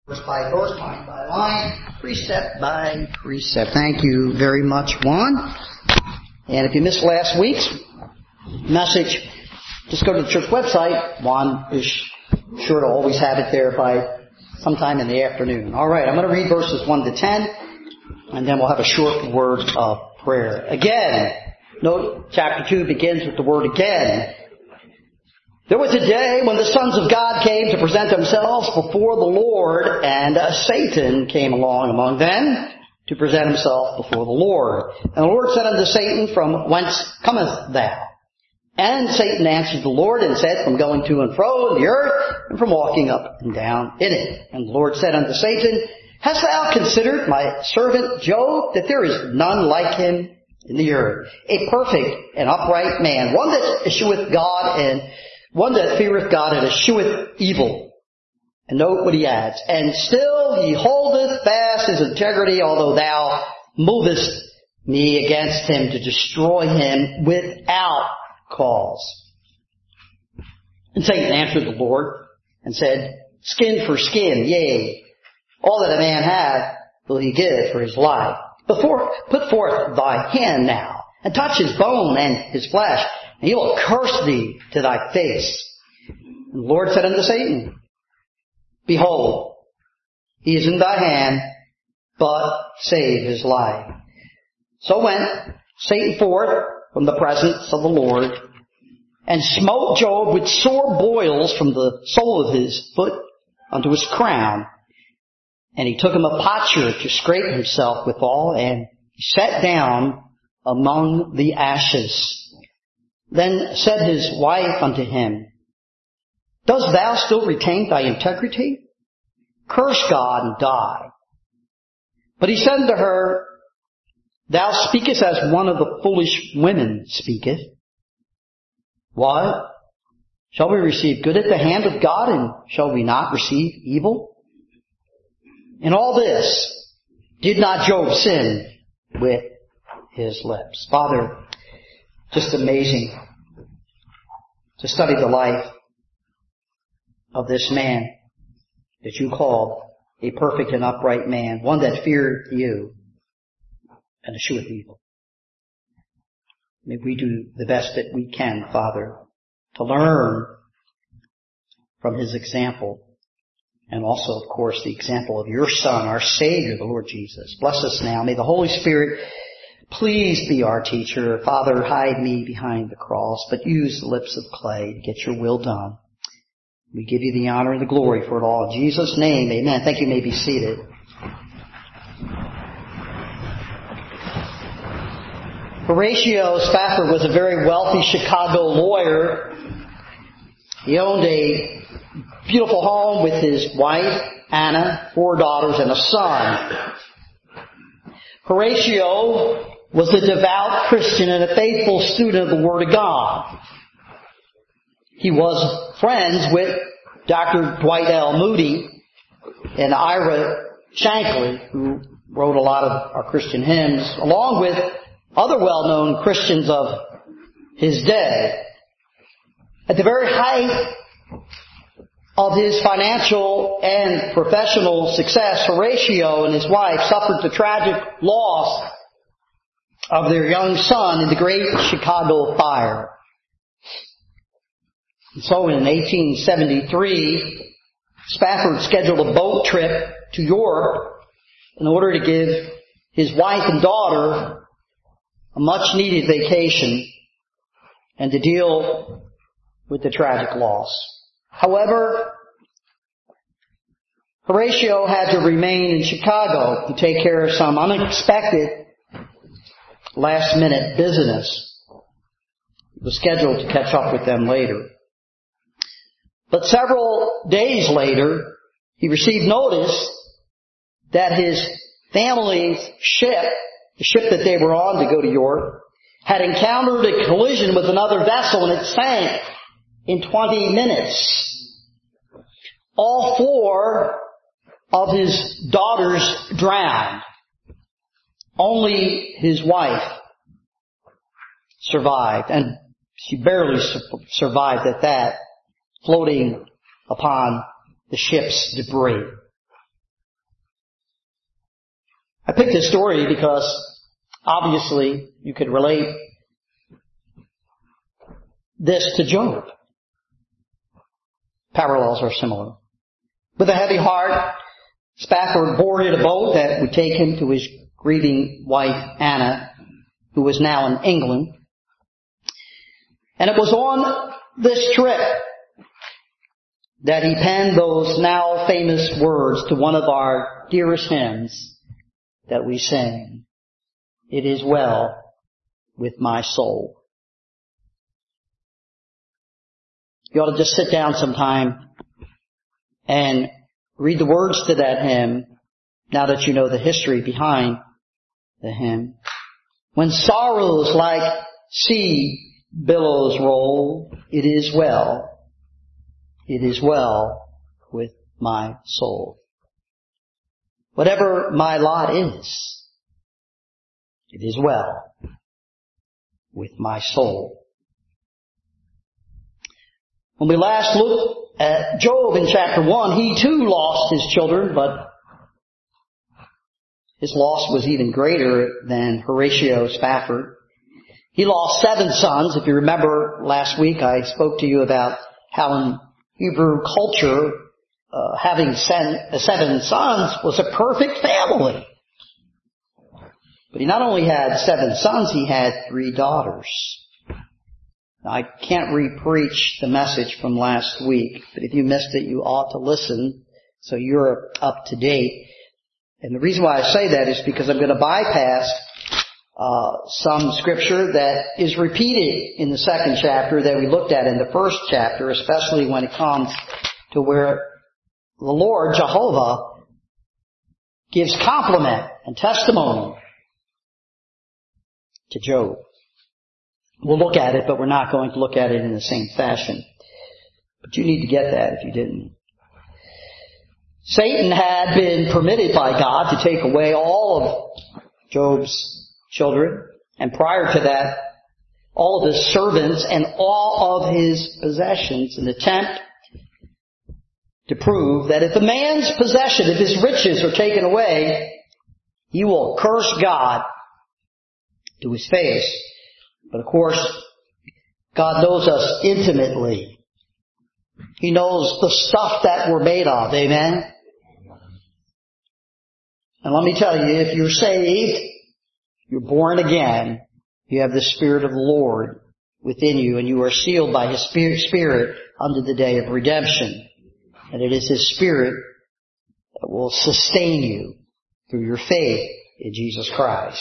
verse by verse, line by line, precept by precept. Thank you very much, Juan. And if you missed last week's message, just go to the church website. Juan is sure to always have it there by sometime in the afternoon. All right, I'm going to read verses 1 to 10, and then we'll have a short word of prayer. Again, note chapter 2 begins with the word again. There was a day when the sons of God came to present themselves before the Lord, and Satan came along among them to present himself before the Lord. And the Lord said unto Satan, From whence comest thou? And Satan answered the Lord and said, From going to and fro in the earth, and from walking up and down in it. And the Lord said unto Satan, Hast thou considered my servant Job, that there is none like him in the earth, a perfect and upright man, one that escheweth God and one that feareth God and escheweth evil. And note what he adds. And still he holdeth fast his integrity, although thou movest me against him to destroy him without cause. And Satan answered the Lord and said, Skin for skin, yea, all that a man hath will he give for his life. Put forth thy hand now, and touch his bone and his flesh, and he will curse thee to thy face. And the Lord said unto Satan, Behold, he is in thy hand, but save his life. So went Satan forth from the presence of the Lord, and smote Job with sore boils from the sole of his foot unto his crown. And he took him a potsherd to scrape himself withal, and he sat down among the ashes. Then said his wife unto him, Dost thou still retain thy integrity? Curse God and die. But he said unto her, Thou speakest as one of the foolish women speaketh. What? Shall we receive good at the hand of God, and shall we not receive evil? In all this, did not Job sin with his lips? Father, just amazing to study the life of this man that you called a perfect and upright man, one that feared you and escheweth evil. May we do the best that we can, Father, to learn from his example, and also, of course, the example of your Son, our Savior, the Lord Jesus. Bless us now. May the Holy Spirit please be our teacher. Father, hide me behind the cross, but use the lips of clay to get your will done. We give you the honor and the glory for it all. In Jesus' name, amen. Thank you. You may be seated. Horatio Spafford was a very wealthy Chicago lawyer. He owned a beautiful home with his wife, Anna, 4 daughters, and a son. Horatio was a devout Christian and a faithful student of the Word of God. He was friends with Dr. Dwight L. Moody and Ira Shankly, who wrote a lot of our Christian hymns, along with other well-known Christians of his day. At the very height of his financial and professional success, Horatio and his wife suffered the tragic loss of their young son in the Great Chicago Fire. And so in 1873, Spafford scheduled a boat trip to Europe in order to give his wife and daughter a much-needed vacation and to deal with the tragic loss. However, Horatio had to remain in Chicago to take care of some unexpected last-minute business. He was scheduled to catch up with them later. But several days later, he received notice that his family's ship, the ship that they were on to go to Europe, had encountered a collision with another vessel and it sank in 20 minutes. All 4 of his daughters drowned. Only his wife survived, and she barely survived at that, floating upon the ship's debris. I picked this story because obviously you could relate this to Job. Parallels are similar. With a heavy heart, Spafford boarded a boat that would take him to his grieving wife, Anna, who was now in England. And it was on this trip that he penned those now famous words to one of our dearest hymns that we sing. It is well with my soul. You ought to just sit down sometime and read the words to that hymn now that you know the history behind the hymn. When sorrows like sea billows roll, it is well with my soul. Whatever my lot is, it is well with my soul. When we last looked at Job in chapter 1, he too lost his children, but his loss was even greater than Horatio Spafford. He lost 7 sons. If you remember last week, I spoke to you about how in Hebrew culture, having 7 sons was a perfect family. But he not only had 7 sons, he had 3 daughters. Now, I can't re-preach the message from last week, but if you missed it, you ought to listen so you're up to date. And the reason why I say that is because I'm going to bypass some scripture that is repeated in the 2nd chapter that we looked at in the 1st chapter, especially when it comes to where the Lord, Jehovah, gives compliment and testimony to Job. We'll look at it, but we're not going to look at it in the same fashion. But you need to get that if you didn't. Satan had been permitted by God to take away all of Job's children, and prior to that, all of his servants and all of his possessions, in an attempt to prove that if a man's possession, if his riches are taken away, he will curse God to his face. But of course, God knows us intimately. He knows the stuff that we're made of. Amen? And let me tell you, if you're saved, you're born again, you have the Spirit of the Lord within you, and you are sealed by His Spirit unto the day of redemption. And it is His Spirit that will sustain you through your faith in Jesus Christ.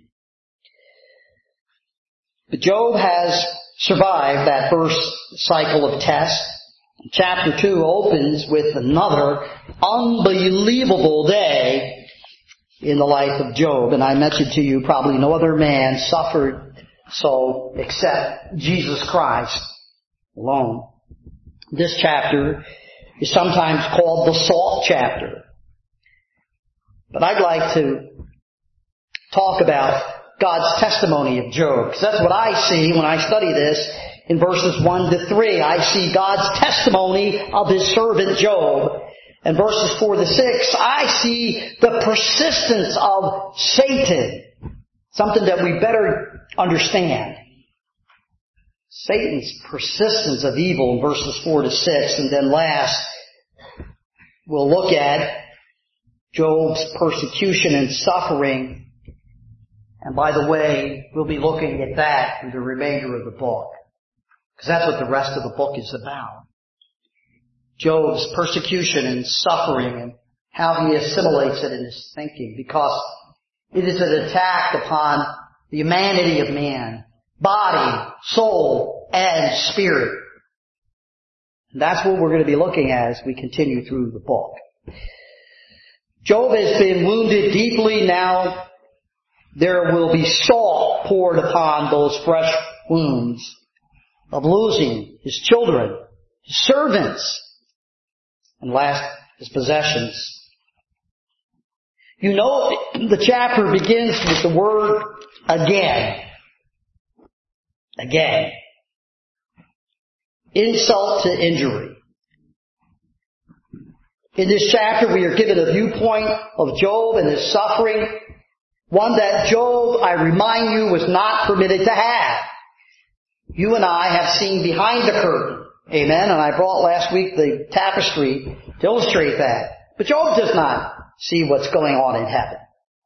But Job has survived that first cycle of tests. Chapter 2 opens with another unbelievable day in the life of Job. And I mentioned to you probably no other man suffered so except Jesus Christ alone. This chapter is sometimes called the salt chapter. But I'd like to talk about God's testimony of Job, because that's what I see when I study this in verses 1 to 3. I see God's testimony of His servant Job. And verses 4 to 6, I see the persistence of Satan. Something that we better understand. Satan's persistence of evil in verses 4 to 6. And then last, we'll look at Job's persecution and suffering. And by the way, we'll be looking at that through the remainder of the book. Because that's what the rest of the book is about. Job's persecution and suffering and how he assimilates it in his thinking. Because it is an attack upon the humanity of man. Body, soul, and spirit. And that's what we're going to be looking at as we continue through the book. Job has been wounded deeply. Now there will be salt poured upon those fresh wounds of losing his children, his servants, and last, his possessions. You know, the chapter begins with the word again. Again. Insult to injury. In this chapter, we are given a viewpoint of Job and his suffering, one that Job, I remind you, was not permitted to have. You and I have seen behind the curtain. Amen. And I brought last week the tapestry to illustrate that. But Job does not see what's going on in heaven.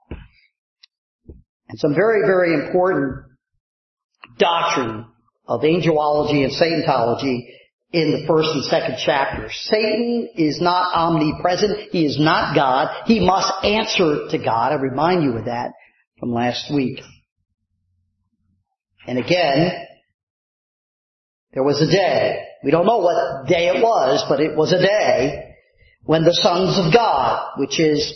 And some very, very important doctrine of angelology and Satantology in the first and second chapters. Satan is not omnipresent. He is not God. He must answer to God. I remind you of that from last week. And again, there was a day. We don't know what day it was, but it was a day when the sons of God, which is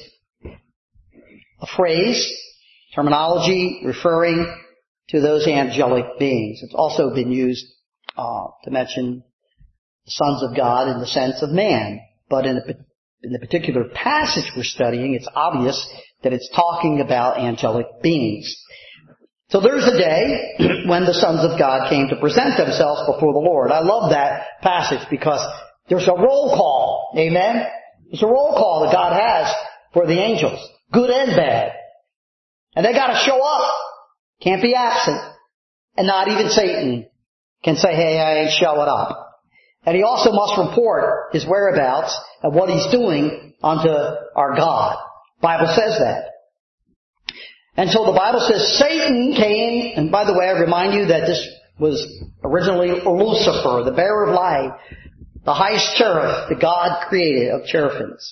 a phrase, terminology referring to those angelic beings. It's also been used to mention the sons of God in the sense of man. But in the particular passage we're studying, it's obvious that it's talking about angelic beings. So there's a day when the sons of God came to present themselves before the Lord. I love that passage because there's a roll call. Amen? There's a roll call that God has for the angels, good and bad. And they got to show up. Can't be absent. And not even Satan can say, hey, I ain't showing up. And he also must report his whereabouts and what he's doing unto our God. The Bible says that. And so the Bible says Satan came, and by the way, I remind you that this was originally Lucifer, the bearer of light, the highest cherub that God created of cherubims.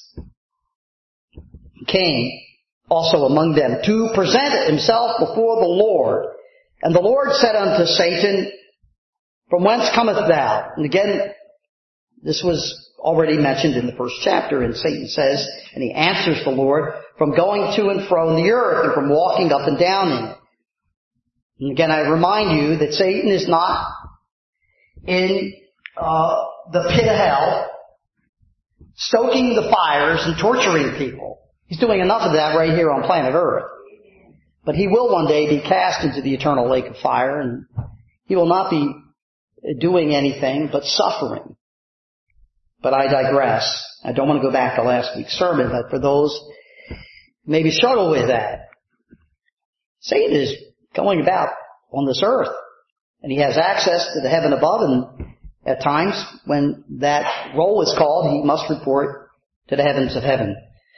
He came also among them to present himself before the Lord. And the Lord said unto Satan, from whence comest thou? And again, this was already mentioned in the first chapter, and Satan says, and he answers the Lord, from going to and fro in the earth and from walking up and down in it. And again, I remind you that Satan is not in the pit of hell, stoking the fires and torturing people. He's doing enough of that right here on planet Earth. But he will one day be cast into the eternal lake of fire, and he will not be doing anything but suffering. But I digress. I don't want to go back to last week's sermon, but for those who maybe struggle with that, Satan is going about on this earth, and he has access to the heaven above, and at times when that roll is called, he must report to the heavens of heaven.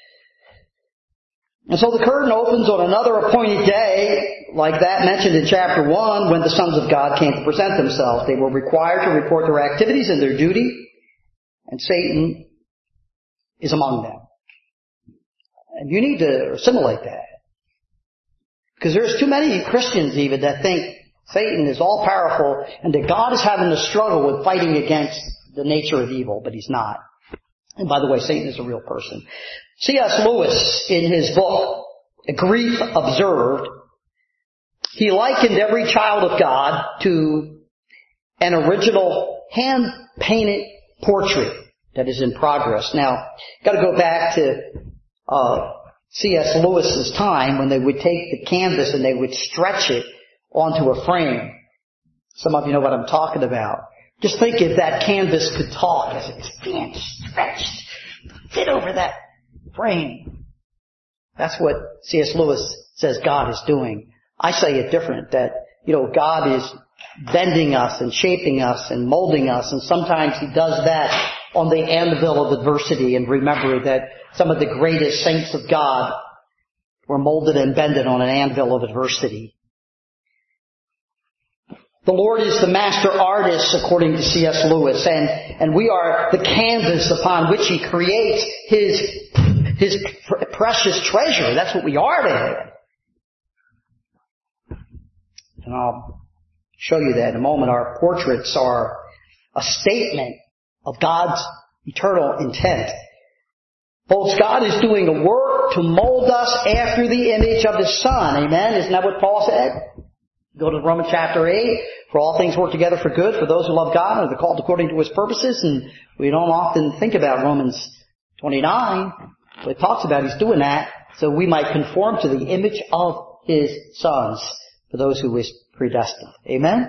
And so the curtain opens on another appointed day, like that mentioned in chapter 1, when the sons of God came to present themselves. They were required to report their activities and their duty, and Satan is among them. And you need to assimilate that. Because there's too many Christians even that think Satan is all powerful and that God is having to struggle with fighting against the nature of evil, but he's not. And by the way, Satan is a real person. C.S. Lewis, in his book, A Grief Observed, he likened every child of God to an original hand-painted portrait that is in progress. Now, got to go back to C.S. Lewis's time when they would take the canvas and they would stretch it onto a frame. Some of you know what I'm talking about. Just think if that canvas could talk as it's being stretched, fit over that frame. That's what C.S. Lewis says God is doing. I say it different, that, God is bending us and shaping us and molding us, and sometimes he does that on the anvil of adversity. And remember that some of the greatest saints of God were molded and bended on an anvil of adversity. The Lord is the master artist, according to C.S. Lewis, and we are the canvas upon which he creates his precious treasure. That's what we are to him. And I'll show you that in a moment. Our portraits are a statement of God's eternal intent. Folks, God is doing a work to mold us after the image of His Son. Amen? Isn't that what Paul said? Go to Romans chapter 8. For all things work together for good for those who love God and are called according to His purposes. And we don't often think about Romans 29. But it talks about He's doing that so we might conform to the image of His sons for those who wish predestined. Amen?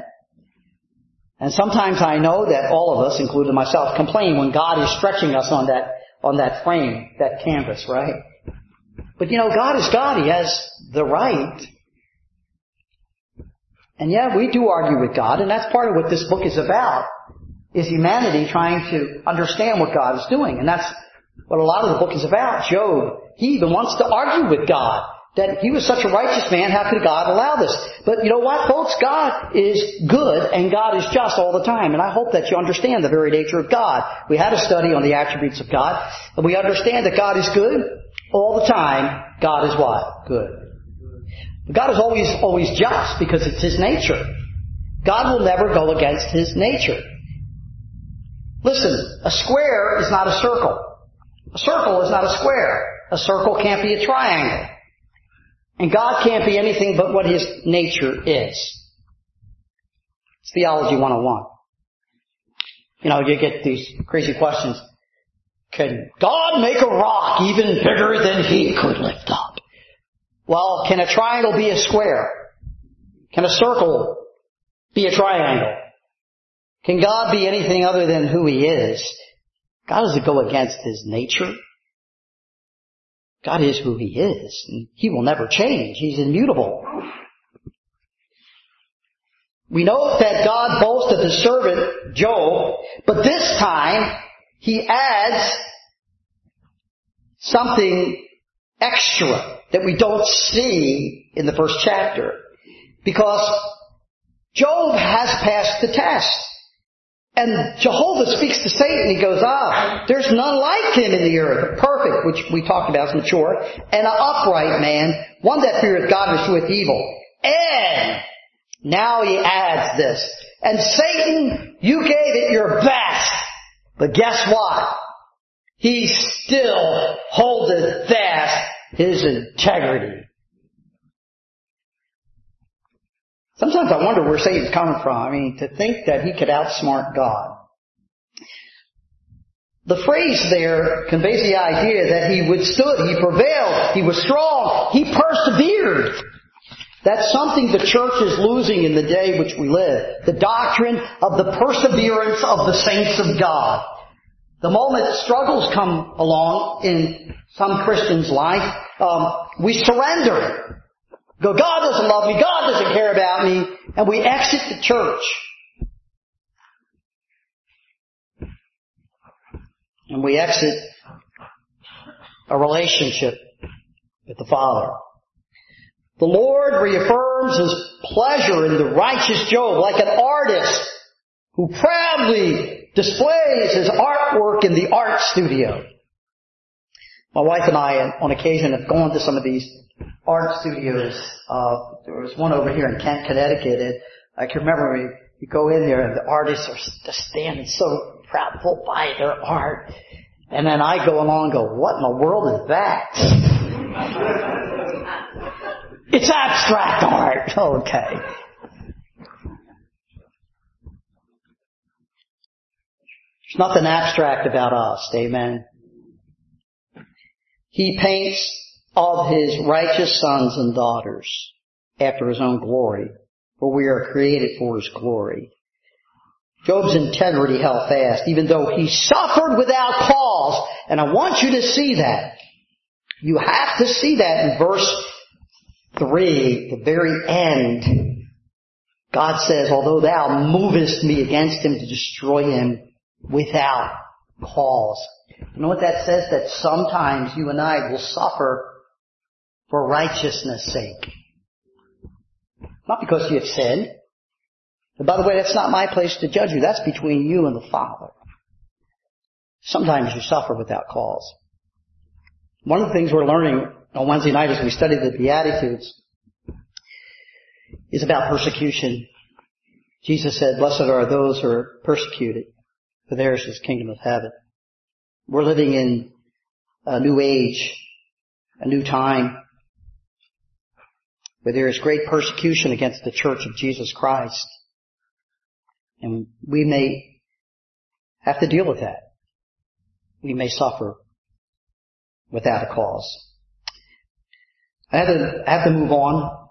And sometimes I know that all of us, including myself, complain when God is stretching us on on that frame, that canvas, right? But God is God. He has the right. And yeah, we do argue with God, and that's part of what this book is about, is humanity trying to understand what God is doing. And that's what a lot of the book is about. Job, he even wants to argue with God that he was such a righteous man, how could God allow this? But you know what, folks? God is good and God is just all the time. And I hope that you understand the very nature of God. We had a study on the attributes of God, and we understand that God is good all the time. God is what? Good. But God is always just because it's His nature. God will never go against His nature. Listen, a square is not a circle. A circle is not a square. A circle can't be a triangle. And God can't be anything but what His nature is. It's Theology 101. You get these crazy questions. Can God make a rock even bigger than He could lift up? Well, can a triangle be a square? Can a circle be a triangle? Can God be anything other than who He is? God doesn't go against His nature. God is who He is, and He will never change. He's immutable. We know that God boasted His servant Job, but this time He adds something extra that we don't see in the first chapter. Because Job has passed the test. And Jehovah speaks to Satan. He goes, there's none like him in the earth. Perfect, which we talked about, is mature. And an upright man, one that feareth God and escheweth evil. And now he adds this. And Satan, you gave it your best. But guess what? He still holdeth fast his integrity. Sometimes I wonder where Satan's coming from. To think that he could outsmart God. The phrase there conveys the idea that he withstood, he prevailed, he was strong, he persevered. That's something the church is losing in the day which we live. The doctrine of the perseverance of the saints of God. The moment struggles come along in some Christian's life, we surrender. Go, God doesn't love me, God doesn't care about me, and we exit the church. And we exit a relationship with the Father. The Lord reaffirms His pleasure in the righteous Job like an artist who proudly displays his artwork in the art studio. My wife and I, on occasion, have gone to some of these art studios. There was one over here in Kent, Connecticut, and I can remember you go in there and the artists are just standing so proudful by their art. And then I go along and go, what in the world is that? It's abstract art. Okay. There's nothing abstract about us. Amen. He paints of His righteous sons and daughters after His own glory, for we are created for His glory. Job's integrity held fast, even though he suffered without cause. And I want you to see that. You have to see that in verse 3, the very end. God says, although thou movest me against him to destroy him without cause. You know what that says? That sometimes you and I will suffer for righteousness' sake. Not because you have sinned. And by the way, that's not my place to judge you. That's between you and the Father. Sometimes you suffer without cause. One of the things we're learning on Wednesday night as we study the Beatitudes is about persecution. Jesus said, blessed are those who are persecuted, for theirs is the kingdom of heaven. We're living in a new age, a new time, where there is great persecution against the church of Jesus Christ. And we may have to deal with that. We may suffer without a cause. I have to move on.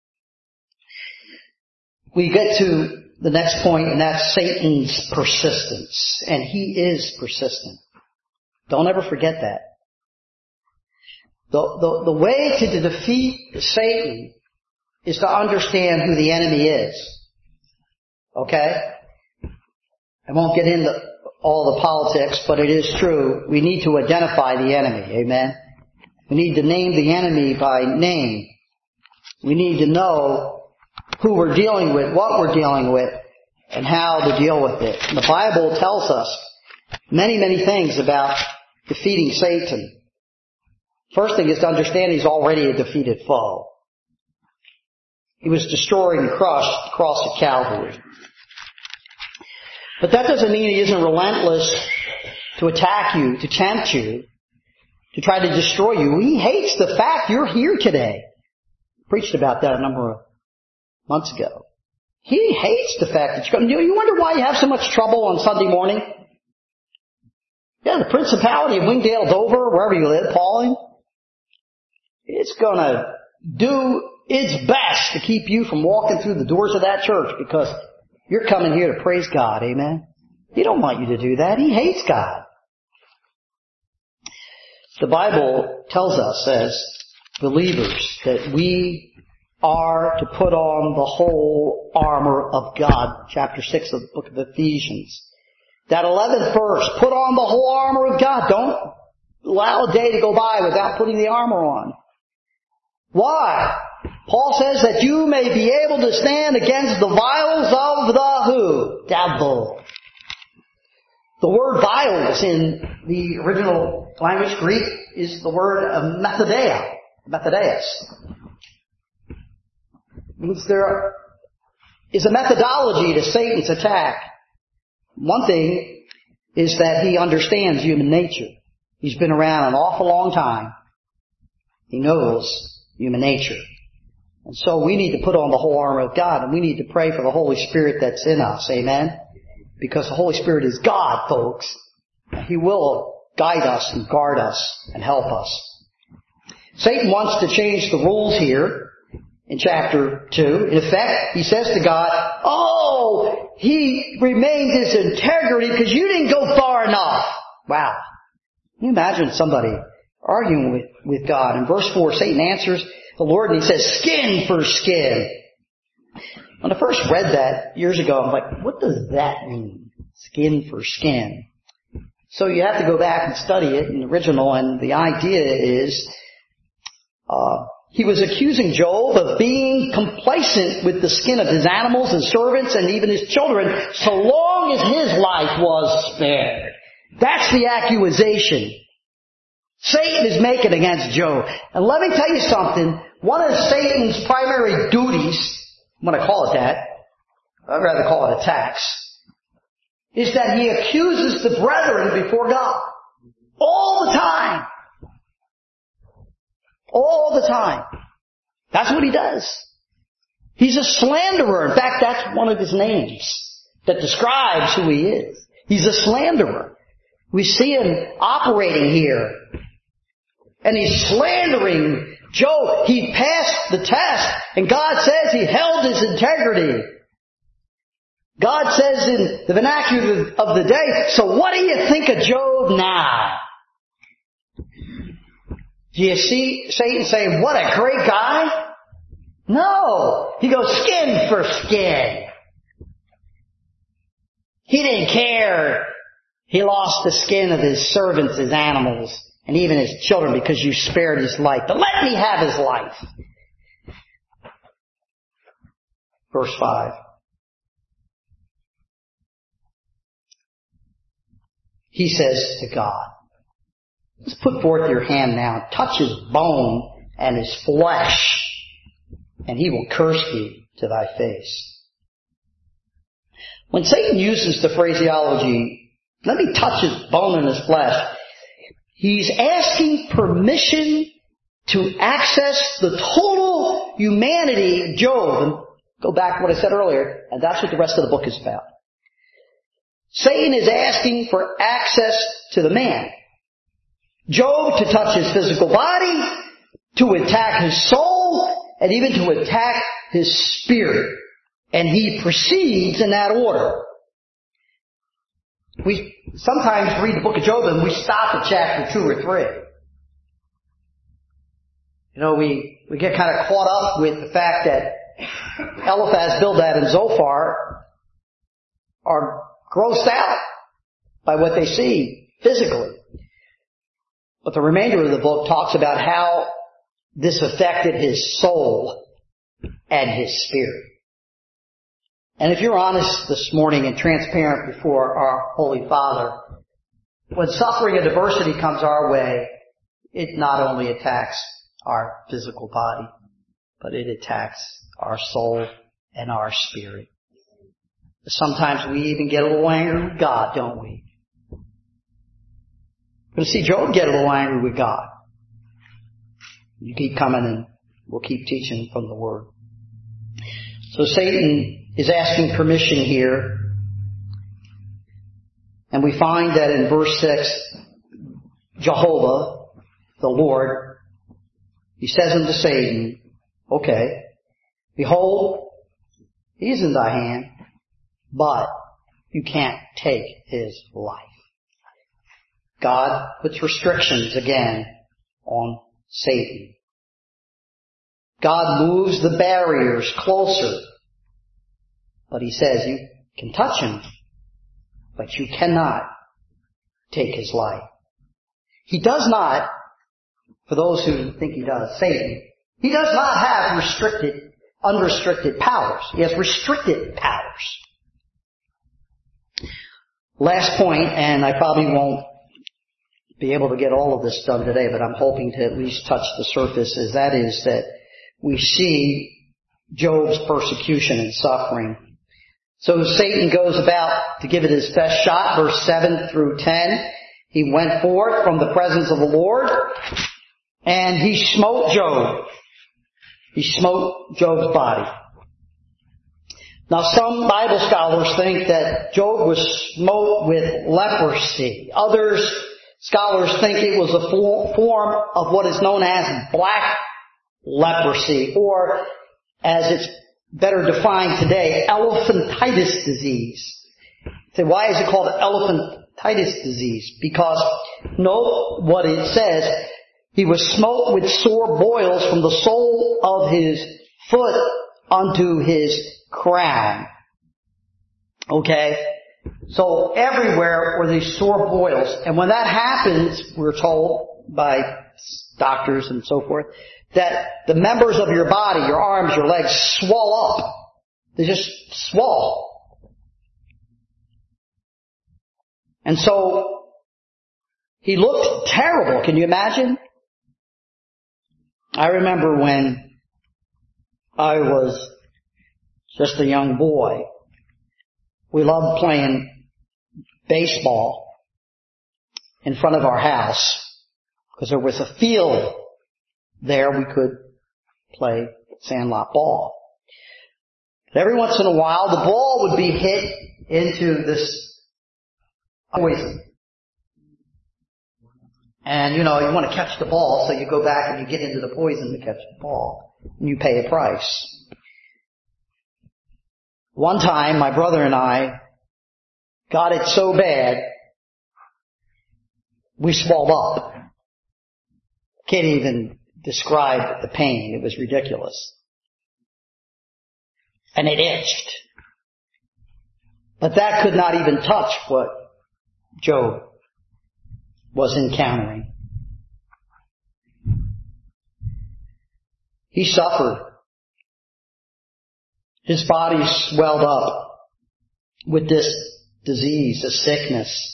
We get to the next point, and that's Satan's persistence. And he is persistent. Don't ever forget that. The way to defeat Satan is to understand who the enemy is. Okay? I won't get into all the politics, but it is true. We need to identify the enemy. Amen? We need to name the enemy by name. We need to know who we're dealing with, what we're dealing with, and how to deal with it. And the Bible tells us many, many things about defeating Satan. First thing is to understand he's already a defeated foe. He was destroyed and crushed at the cross of Calvary. But that doesn't mean he isn't relentless to attack you, to tempt you, to try to destroy you. He hates the fact you're here today. I preached about that a number of months ago. He hates the fact that you're coming. You wonder why you have so much trouble on Sunday morning? Yeah, the principality of Wingdale, Dover, wherever you live, Pauling, it's going to do its best to keep you from walking through the doors of that church because you're coming here to praise God. Amen? He don't want you to do that. He hates God. The Bible tells us as believers that we are to put on the whole armor of God. Chapter 6 of the book of Ephesians. That 11th verse, put on the whole armor of God. Don't allow a day to go by without putting the armor on. Why? Paul says that you may be able to stand against the vials of the who? Devil. The word vials in the original language, Greek, is the word methodeia. Methodeus. It means there is a methodology to Satan's attack. One thing is that he understands human nature. He's been around an awful long time. He knows human nature. And so we need to put on the whole armor of God, and we need to pray for the Holy Spirit that's in us. Amen? Because the Holy Spirit is God, folks. He will guide us and guard us and help us. Satan wants to change the rules here in chapter 2. In effect, he says to God, oh, he remained his integrity because you didn't go far enough. Wow. Can you imagine somebody arguing with God? In verse 4, Satan answers the Lord and he says, skin for skin. When I first read that years ago, I'm like, what does that mean? Skin for skin. So you have to go back and study it in the original, and the idea is he was accusing Job of being complacent with the skin of his animals and servants and even his children so long as his life was spared. That's the accusation Satan is making against Job. And let me tell you something. One of Satan's primary duties, I'm going to call it that, I'd rather call it attacks, is that he accuses the brethren before God. All the time. All the time. That's what he does. He's a slanderer. In fact, that's one of his names that describes who he is. He's a slanderer. We see him operating here. And he's slandering Job. He passed the test, and God says he held his integrity. God says in the vernacular of the day, so what do you think of Job now? Do you see Satan saying, what a great guy? No. He goes skin for skin. He didn't care. He lost the skin of his servants, his animals, and even his children because you spared his life. But let me have his life. Verse 5. He says to God, let's put forth your hand now, touch his bone and his flesh, and he will curse thee to thy face. When Satan uses the phraseology, let me touch his bone and his flesh, he's asking permission to access the total humanity of Job. And go back to what I said earlier, and that's what the rest of the book is about. Satan is asking for access to the man. Job to touch his physical body, to attack his soul, and even to attack his spirit. And he proceeds in that order. We we sometimes read the book of Job and we stop at chapter 2 or 3. You know, we get kind of caught up with the fact that Eliphaz, Bildad, and Zophar are grossed out by what they see physically. But the remainder of the book talks about how this affected his soul and his spirit. And if you're honest this morning and transparent before our Holy Father, when suffering and adversity comes our way, it not only attacks our physical body, but it attacks our soul and our spirit. Sometimes we even get a little angry with God, don't we? We'll see Job get a little angry with God. You keep coming and we'll keep teaching from the Word. So Satan is asking permission here. And we find that in verse 6, Jehovah, the Lord, he says unto Satan, okay, behold, he is in thy hand, but you can't take his life. God puts restrictions again on Satan. God moves the barriers closer. But he says you can touch him, but you cannot take his life. He does not, for those who think he does, Satan, he does not have unrestricted powers. He has restricted powers. Last point, and I probably won't be able to get all of this done today, but I'm hoping to at least touch the surface, is that we see Job's persecution and suffering. So Satan goes about to give it his best shot, verse 7 through 10. He went forth from the presence of the Lord, and he smote Job. He smote Job's body. Now some Bible scholars think that Job was smote with leprosy. Others, scholars, think it was a form of what is known as black leprosy, or as it's better defined today, elephantitis disease. Say, why is it called elephantitis disease? Because note what it says. He was smote with sore boils from the sole of his foot unto his crown. Okay? So everywhere were these sore boils. And when that happens, we're told by doctors and so forth, that the members of your body, your arms, your legs, swell up. They just swell. And so he looked terrible. Can you imagine? I remember when I was just a young boy, we loved playing baseball in front of our house because there was a field there we could play sandlot ball. But every once in a while, the ball would be hit into this poison. And, you want to catch the ball, so you go back and you get into the poison to catch the ball. And you pay a price. One time, my brother and I got it so bad, we swelled up. Can't even describe the pain. It was ridiculous. And it itched. But that could not even touch what Job was encountering. He suffered. His body swelled up with this disease, a sickness.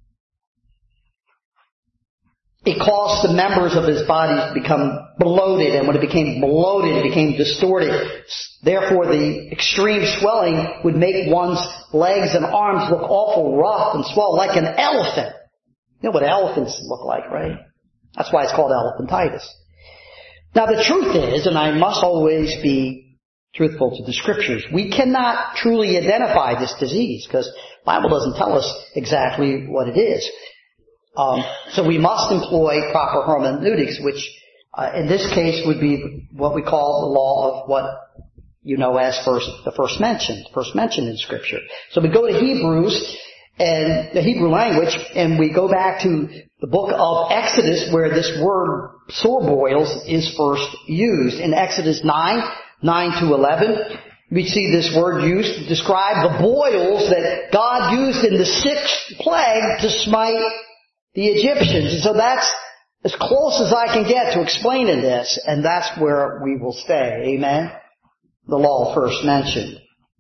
It caused the members of his body to become bloated, and when it became bloated, it became distorted. Therefore, the extreme swelling would make one's legs and arms look awful rough and swell like an elephant. You know what elephants look like, right? That's why it's called elephantitis. Now the truth is, and I must always be truthful to the Scriptures, we cannot truly identify this disease because the Bible doesn't tell us exactly what it is. So we must employ proper hermeneutics, which in this case would be what we call the law of what you know as first mentioned in Scripture. So we go to Hebrews, and the Hebrew language, and we go back to the book of Exodus where this word sore boils is first used. In Exodus 9 to 11, we see this word used to describe the boils that God used in the sixth plague to smite the Egyptians. And so that's as close as I can get to explaining this, and that's where we will stay. Amen? The law first mentioned.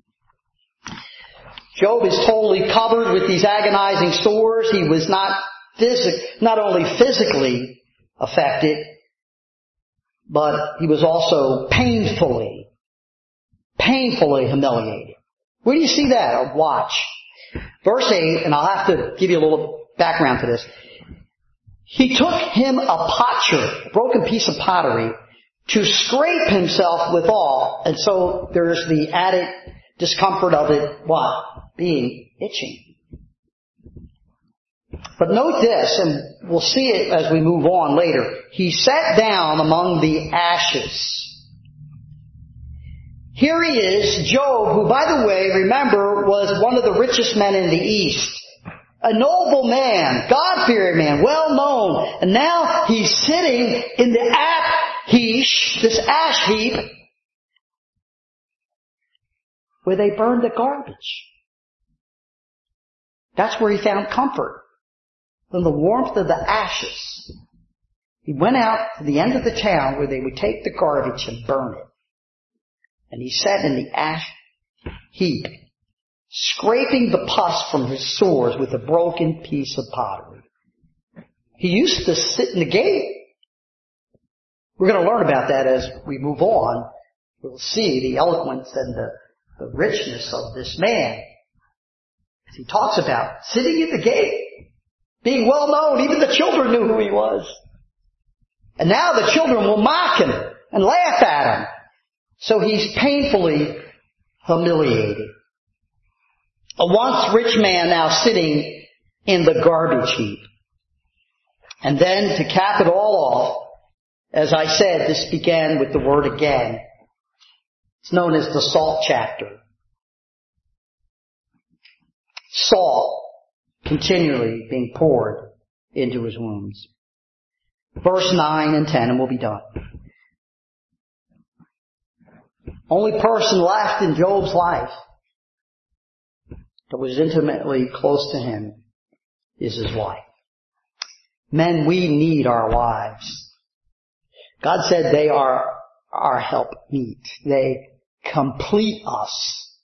Job is totally covered with these agonizing sores. He was not only physically affected, but he was also painfully humiliated. Where do you see that? Watch. Verse 8, and I'll have to give you a little background to this. He took him a potsherd, a broken piece of pottery, to scrape himself withal. And so there's the added discomfort of it, what? Being itching. But note this, and we'll see it as we move on later. He sat down among the ashes. Here he is, Job, who, by the way, remember, was one of the richest men in the East. A noble man, God-fearing man, well known. And now he's sitting in the this ash heap, where they burned the garbage. That's where he found comfort. From the warmth of the ashes. He went out to the end of the town where they would take the garbage and burn it. And he sat in the ash heap, scraping the pus from his sores with a broken piece of pottery. He used to sit in the gate. We're going to learn about that as we move on. We'll see the eloquence and the richness of this man. As he talks about sitting at the gate, being well known. Even the children knew who he was. And now the children will mock him and laugh at him. So he's painfully humiliated. A once rich man now sitting in the garbage heap. And then to cap it all off, as I said, this began with the word again. It's known as the salt chapter. Salt continually being poured into his wounds. Verse 9 and 10, and we'll be done. Only person left in Job's life that was intimately close to him is his wife. Men, we need our wives. God said they are our helpmeet. They complete us.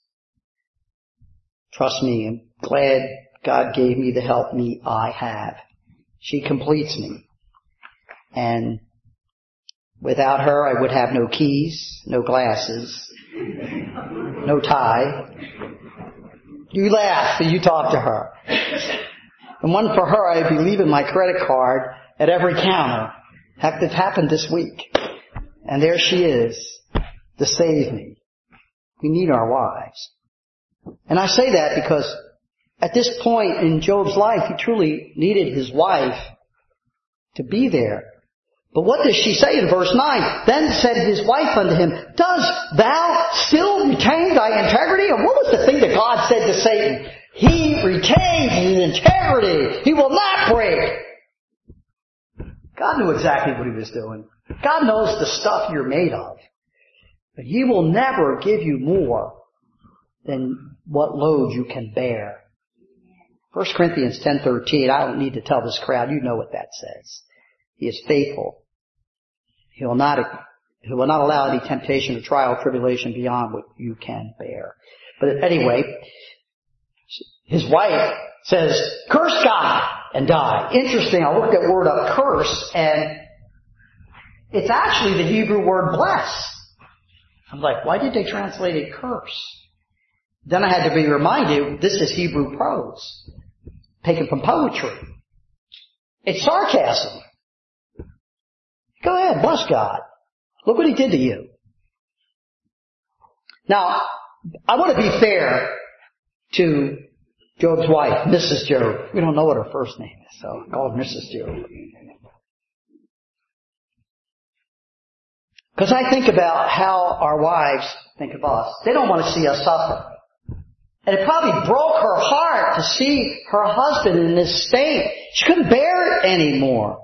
Trust me, I'm glad God gave me the helpmeet I have. She completes me. And without her, I would have no keys, no glasses, no tie. You laugh and you talk to her. And one for her, I'd be leaving my credit card at every counter. It happened this week. And there she is to save me. We need our wives. And I say that because at this point in Job's life, he truly needed his wife to be there. But what does she say in verse 9? Then said his wife unto him, Dost thou still retain thy integrity? And what was the thing that God said to Satan? He retains his integrity. He will not break. God knew exactly what he was doing. God knows the stuff you're made of. But he will never give you more than what load you can bear. 1 Corinthians 10:13, I don't need to tell this crowd, you know what that says. He is faithful. He will not allow any temptation or trial or tribulation beyond what you can bear. But anyway, his wife says, curse God and die. Interesting, I looked that word up, curse, and it's actually the Hebrew word bless. I'm like, why did they translate it curse? Then I had to be reminded, this is Hebrew prose, taken from poetry. It's sarcasm. Go ahead, bless God. Look what he did to you. Now, I want to be fair to Job's wife, Mrs. Job. We don't know what her first name is, so I call her Mrs. Job. Because I think about how our wives think of us. They don't want to see us suffer. And it probably broke her heart to see her husband in this state. She couldn't bear it anymore.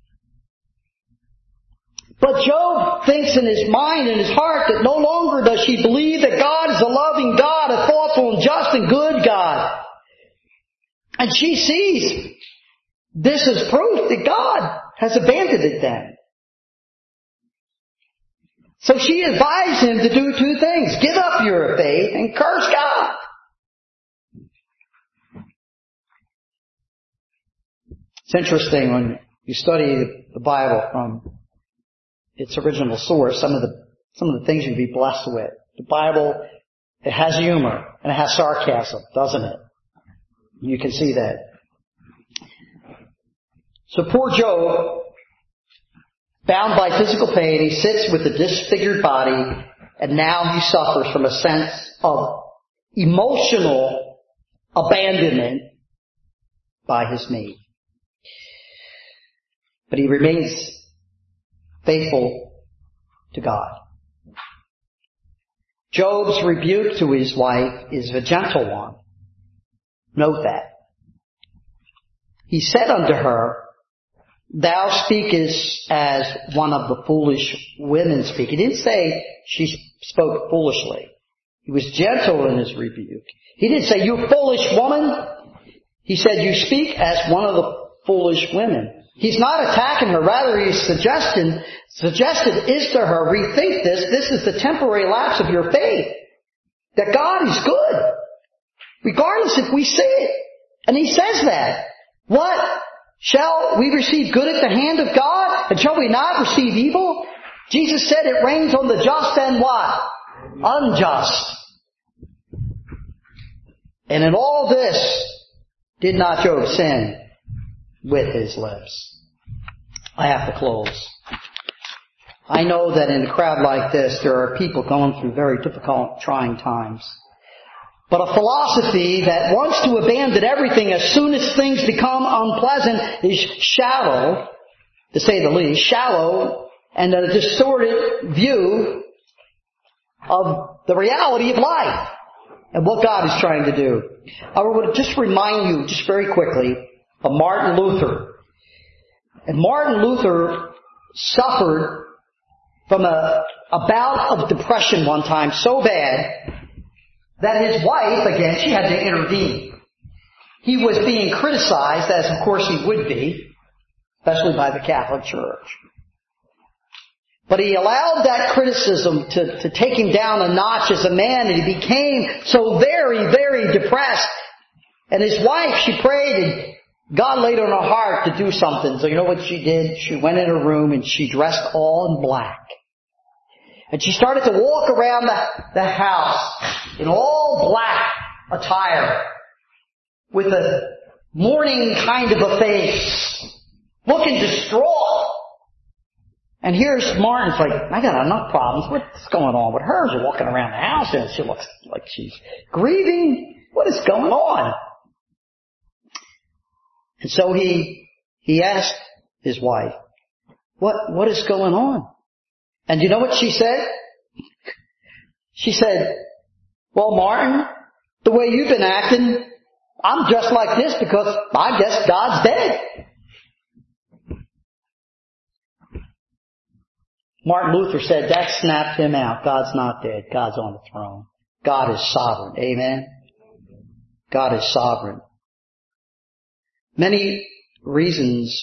But Job thinks in his mind and his heart that no longer does she believe that God is a loving God, a thoughtful and just and good God. And she sees this as proof that God has abandoned them. So she advised him to do two things. Give up your faith and curse God. It's interesting when you study the Bible from its original source, some of the things you'd be blessed with. The Bible, it has humor and it has sarcasm, doesn't it? You can see that. So poor Job, bound by physical pain, he sits with a disfigured body, and now he suffers from a sense of emotional abandonment by his mate. But he remains faithful to God. Job's rebuke to his wife is a gentle one. Note that. He said unto her, Thou speakest as one of the foolish women speak. He didn't say she spoke foolishly. He was gentle in his rebuke. He didn't say, You foolish woman. He said, You speak as one of the foolish women. He's not attacking her. Rather, he's suggested is to her, rethink this. This is the temporary lapse of your faith. That God is good. Regardless if we see it. And he says that. What? Shall we receive good at the hand of God? And shall we not receive evil? Jesus said it rains on the just and what? Unjust. And in all this, did not Job sin with his lips? I have to close. I know that in a crowd like this, there are people going through very difficult, trying times. But a philosophy that wants to abandon everything as soon as things become unpleasant is shallow, to say the least, shallow and a distorted view of the reality of life and what God is trying to do. I would just remind you, just very quickly, of Martin Luther. And Martin Luther suffered from a bout of depression one time so bad that his wife, again, she had to intervene. He was being criticized, as of course he would be, especially by the Catholic Church. But he allowed that criticism to take him down a notch as a man, and he became so very, very depressed. And his wife, she prayed, and God laid on her heart to do something. So you know what she did? She went in her room and she dressed all in black. And she started to walk around the house in all black attire with a mourning kind of a face, looking distraught. And here's Martin's like, I got enough problems. What's going on with her? She's walking around the house and she looks like she's grieving. What is going on? And so he asked his wife, what is going on? And you know what she said? She said, well, Martin, the way you've been acting, I'm just like this because I guess God's dead. Martin Luther said that snapped him out. God's not dead. God's on the throne. God is sovereign. Amen? God is sovereign. Many reasons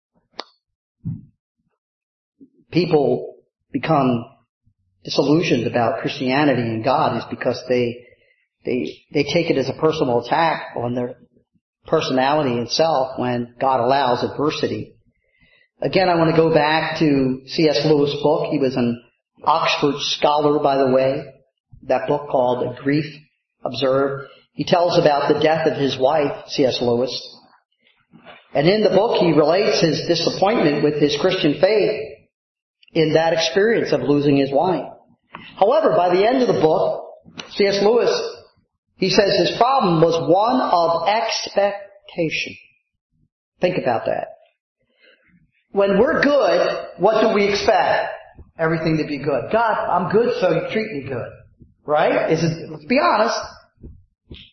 people become disillusioned about Christianity and God is because they take it as a personal attack on their personality itself when God allows adversity. Again, I want to go back to C.S. Lewis' book. He was an Oxford scholar, by the way. That book called Grief Observed. He tells about the death of his wife, C.S. Lewis. And in the book, he relates his disappointment with his Christian faith in that experience of losing his wife. However, by the end of the book, C.S. Lewis, he says his problem was one of expectation. Think about that. When we're good, what do we expect? Everything to be good. God, I'm good, so you treat me good. Right? Let's be honest.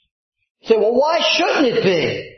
Say, well, why shouldn't it be?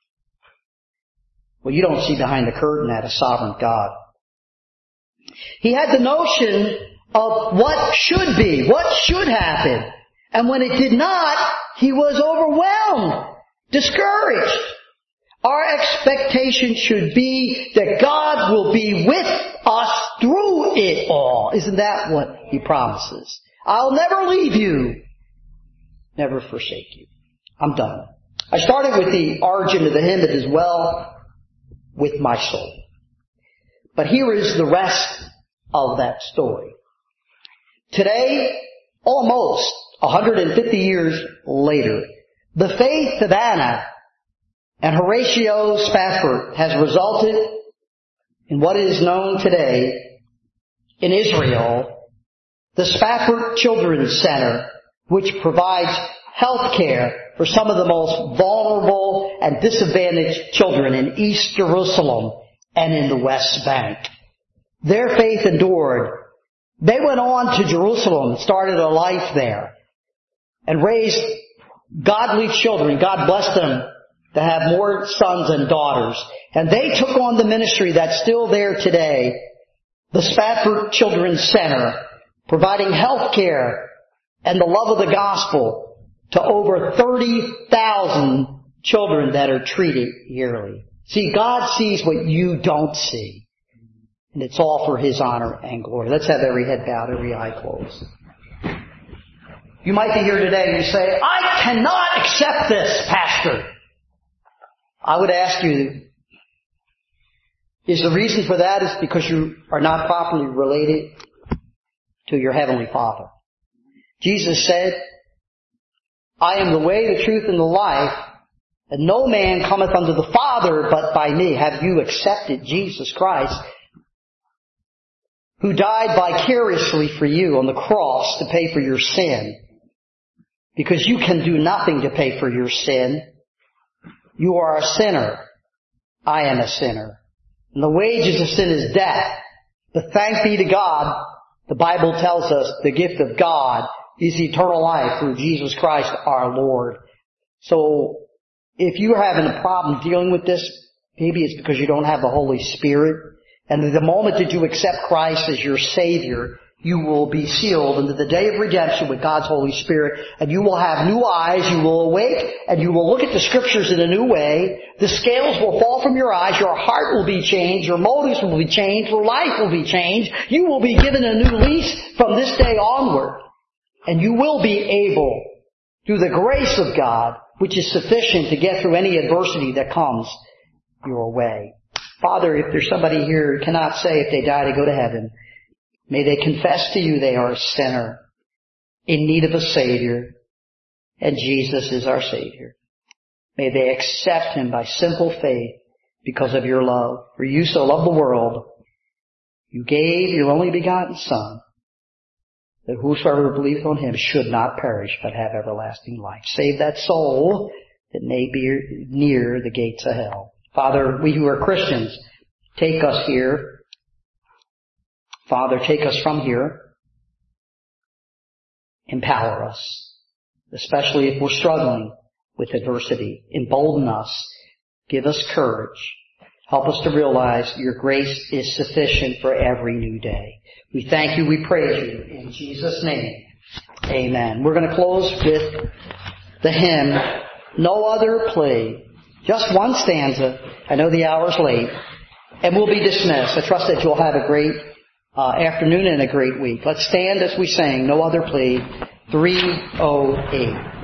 Well, you don't see behind the curtain that a sovereign God. He had the notion of what should be, what should happen. And when it did not, he was overwhelmed, discouraged. Our expectation should be that God will be with us through it all. Isn't that what He promises? I'll never leave you, never forsake you. I'm done. I started with the origin of the hymn, it is well with my soul. But here is the rest of that story. Today, almost 150 years later, the faith of Anna and Horatio Spafford has resulted in what is known today in Israel, the Spafford Children's Center, which provides health care for some of the most vulnerable and disadvantaged children in East Jerusalem and in the West Bank. Their faith endured. They went on to Jerusalem and started a life there and raised godly children. God blessed them to have more sons and daughters. And they took on the ministry that's still there today, the Spafford Children's Center, providing health care and the love of the gospel to over 30,000 children that are treated yearly. See, God sees what you don't see. And it's all for His honor and glory. Let's have every head bowed, every eye closed. You might be here today and you say, I cannot accept this, Pastor. I would ask you, is the reason for that is because you are not properly related to your Heavenly Father? Jesus said, I am the way, the truth, and the life, and no man cometh unto the Father but by me. Have you accepted Jesus Christ, who died vicariously for you on the cross to pay for your sin? Because you can do nothing to pay for your sin. You are a sinner. I am a sinner. And the wages of sin is death. But thanks be to God, the Bible tells us the gift of God is eternal life through Jesus Christ our Lord. So if you're having a problem dealing with this, maybe it's because you don't have the Holy Spirit. And the moment that you accept Christ as your Savior, you will be sealed into the day of redemption with God's Holy Spirit, and you will have new eyes, you will awake, and you will look at the Scriptures in a new way. The scales will fall from your eyes, your heart will be changed, your motives will be changed, your life will be changed. You will be given a new lease from this day onward, and you will be able, through the grace of God, which is sufficient to get through any adversity that comes your way. Father, if there's somebody here who cannot say if they die to go to heaven, may they confess to you they are a sinner in need of a Savior, and Jesus is our Savior. May they accept Him by simple faith because of your love. For you so loved the world, you gave your only begotten Son, that whosoever believeth on Him should not perish but have everlasting life. Save that soul that may be near the gates of hell. Father, we who are Christians, take us here. Father, take us from here. Empower us, especially if we're struggling with adversity. Embolden us. Give us courage. Help us to realize your grace is sufficient for every new day. We thank you, we praise you. In Jesus' name, amen. We're going to close with the hymn, No Other Plea. Just one stanza. I know the hour's late. And we'll be dismissed. I trust that you'll have a great afternoon and a great week. Let's stand as we sing No Other Plea, 308.